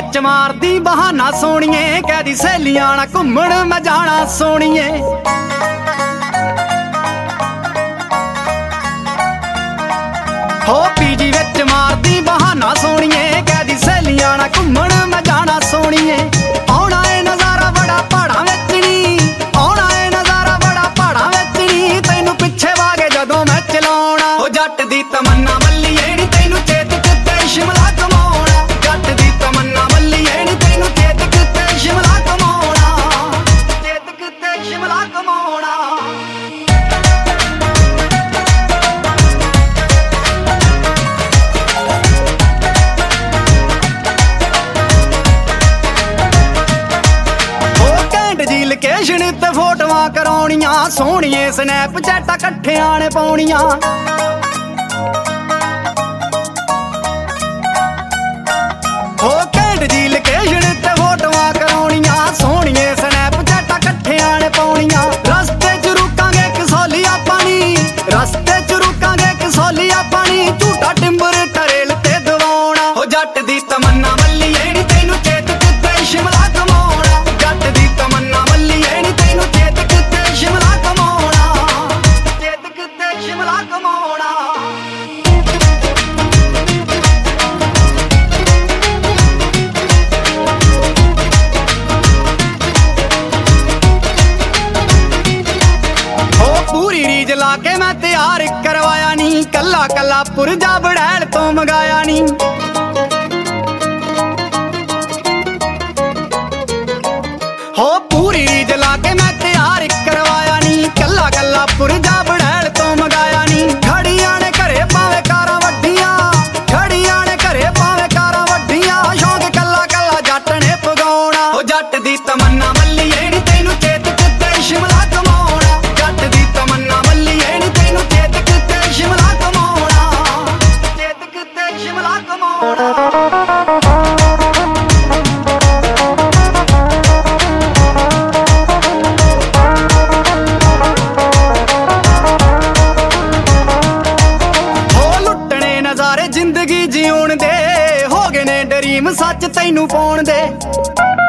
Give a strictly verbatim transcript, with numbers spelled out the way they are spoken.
ਵਿੱਚ ਮਾਰਦੀ ਬਹਾਨਾ ਸੋਣੀਏ, ਕਹਿਦੀ ਸਹੇਲੀਆਂ ਨਾਲ ਘੁੰਮਣ ਮੈਂ ਜਾਣਾ ਸੋਣੀਏ। ਹੋ ਪੀਜੀ ਵਿੱਚ ਮਾਰਦੀ ਬਹਾਨਾ ਸੋਣੀਏ, ਕਹਿਦੀ ਸਹੇਲੀਆਂ ਨਾਲ ਘੁੰਮਣ ਮੈਂ ਜਾਣਾ ਸੋਣੀਏ। ਆਉਣਾ ਏ ਨਜ਼ਾਰਾ ਬੜਾ ਪਹਾੜਾਂ ਵਿੱਚ ਨੀ, ਆਉਣਾ ਏ ਨਜ਼ਾਰਾ ਬੜਾ ਪਹਾੜਾਂ ਵਿੱਚ ਨੀ, ਤੈਨੂੰ ਪਿੱਛੇ ਵਾਗੇ ਜਦੋਂ ਮੈਂ ਚਲਾਉਣਾ। ਹੋ ਜੱਟ ਦੀ ਤਮੰਨਾ ਮੱਲੀਏ ਨੀ ਤੈਨੂੰ ਚੇਤਕ ਤੇ ਸ਼ਿਮਲਾ ਘੁਮਾਉਣਾ, ਜੱਟ ਦੀ ਤਮੰਨਾ ਮੱਲੀਏ ਨੀ ਤੈਨੂੰ ਚੇਤਕ ਤੇ ਸ਼ਿਮਲਾ ਘੁਮਾਉਣਾ, ਚੇਤਕ ਤੇ ਸ਼ਿਮਲਾ ਘੁਮਾਉਣਾ। ਲੋਕੇਸ਼ਨ ਤੇ ਫੋਟੋਆਂ ਕਰਾਉਣੀਆਂ ਸੋਹਣੀਏ, ਸਨੈਪਚੈਟਾਂ ਇਕੱਠਿਆਂ ਨੇ ਪਾਉਣੀਆਂ। ਹੋ ਘੈਂਟ ਜੀ ਲੋਕੇਸ਼ਨ ਤੇ ਫੋਟੋਆਂ ਕਰਾਉਣੀਆਂ ਸੋਹਣੀਏ, ਸਨੈਪਚੈਟਾਂ ਇਕੱਠਿਆਂ ਨੇ ਪਾਉਣੀਆਂ। ਰਸਤੇ ਚ ਰੁਕਾਂਗੇ ਕਸੌਲੀਆ ਪਾਣੀ, ਰਸਤੇ ਚ ਰੁਕਾਂਗੇ ਕਸੌਲੀਆ ਪਾਣੀ, ਝੂਟਾ ਟਿੰਬਰ ਟਰੇਲ ਤੇ ਦਵਾਉਣਾ। ਹੋ ਜੱਟ ਦੀ ਤਮੰਨਾ ਮੱਲੀਏ ਨੀ ਤੈਨੂੰ ਚੇਤਕ ਤੇ ਸ਼ਿਮਲਾ ਘੁਮਾਉਣਾ, ਜੱਟ ਦੀ ਤਮੰਨਾ ਮੱਲੀਏ ਨੀ ਤੈਨੂੰ ਚੇਤਕ ਤੇ ਸ਼ਿਮਲਾ ਘੁਮਾਉਣਾ, ਚੇਤਕ ਤੇ ਸ਼ਿਮਲਾ ਘੁਮਾਉਣਾ। ਪੂਰੀ ਰੀਜ ਲਾ ਕੇ ਮੈਂ ਤਿਆਰ ਕਰਵਾਇਆ ਨੀ, ਕੱਲਾ ਕੱਲਾ ਪੁਰਜਾ ਬੜੈਲ ਤੋਂ ਮੰਗਾਇਆ ਨੀ। ਹੋ ਪੂਰੀ ਰੀਜ ਲਾ ਕੇ ਮੈਂ ਤਿਆਰ ਕਰਵਾਇਆ ਨੀ, ਕੱਲਾ ਕੱਲਾ ਪੁਰਜਾ ਬੜੈਲ ਤੋਂ ਮੰਗਾਇਆ ਨੀ। ਖੜੀਆਂ ਨੇ ਘਰੇ ਭਾਵੇਂ ਕਾਰਾਂ ਵੱਡੀਆਂ, ਖੜੀਆਂ ਨੇ ਘਰੇ ਭਾਵੇਂ ਕਾਰਾਂ ਵੱਡੀਆਂ, ਸ਼ੌਂਕ ਕੱਲਾ ਕੱਲਾ ਜੱਟ ਨੇ ਪਗਾਉਣਾ। ਹੋ ਜੱਟ ਦੀ ਤਮੰਨਾ ਮੱਲੀਏ ਨੀ ਤੈਨੂੰ ਚੇਤਕ ਤੇ ਸ਼ਿਮਲਾ ਘੁਮਾਉਣਾ, ਜੱਟ ਦੀ ਤਮੰਨਾ ਮੱਲੀਏ ਨੀ ਤੈਨੂੰ ਚੇਤਕ ਤੇ ਸ਼ਿਮਲਾ ਘੁਮਾਉਣਾ, ਚੇਤਕ ਤੇ ਸ਼ਿਮਲਾ ਘੁਮਾਉਣਾ। ਜ਼ਿੰਦਗੀ ਜਿਉਣ ਦੇ ਹੋ ਗਏ ਨੇ ਡਰੀਮ ਸੱਚ ਤੈਨੂੰ ਪਾਉਣ ਦੇ।